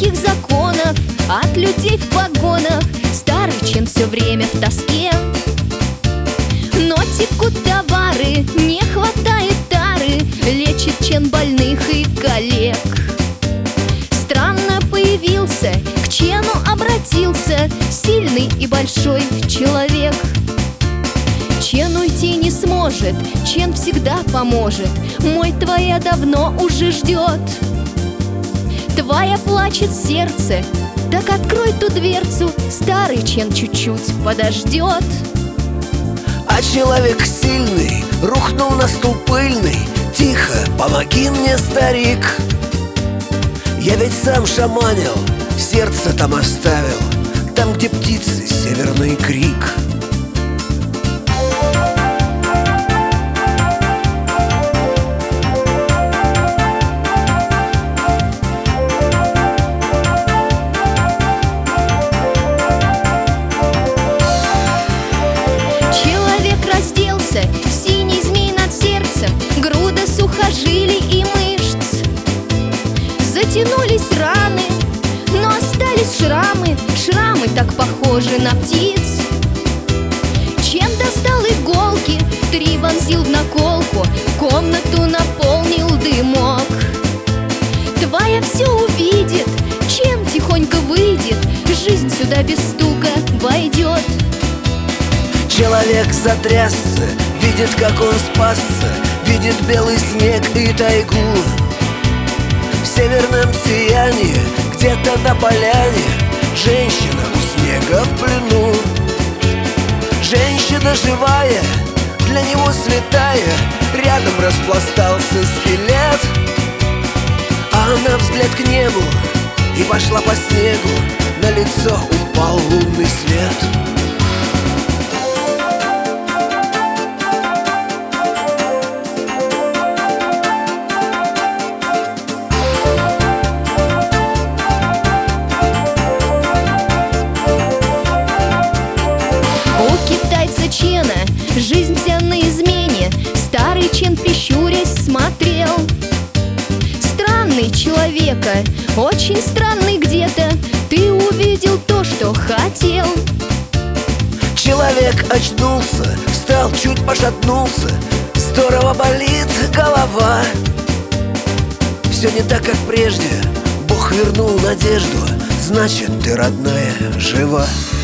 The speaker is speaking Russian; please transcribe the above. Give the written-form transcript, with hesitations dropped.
никаких законов, от людей в погонах. Старый Чен все время в тоске. Но текут товары, не хватает тары, лечит Чен больных и коллег. Странно появился, к Чену обратился сильный и большой человек. Чен уйти не сможет, Чен всегда поможет. Мой твоя давно уже ждет. Твоя плачет сердце, так открой ту дверцу, старый Чен чуть-чуть подождет. А человек сильный рухнул на стул пыльный. Тихо, помоги мне, старик. Я ведь сам шаманил, сердце там оставил, там, где птицы, северный крик. Синий змей над сердцем, груда сухожилий и мышц. Затянулись раны, но остались шрамы. Шрамы так похожи на птиц. Чен достал иголки, 3 вонзил в наколку, комнату наполнил дымок. Твоя все увидит, Чен тихонько выйдет, жизнь сюда без стука войдет. Человек затрясся, видит, как он спасся, видит белый снег и тайгу. В северном сиянии, где-то на поляне, женщина у снега в плену. Женщина живая, для него святая, рядом распластался скелет. А она взгляд к небу и пошла по снегу, на лицо упал лунный свет. Чена жизнь вся на измене. Старый Чен, прищурясь, смотрел. Странный человека, очень странный где-то. Ты увидел то, что хотел. Человек очнулся, встал, чуть пошатнулся. Здорово болит голова. Все не так, как прежде. Бог вернул надежду. Значит, ты, родная, жива.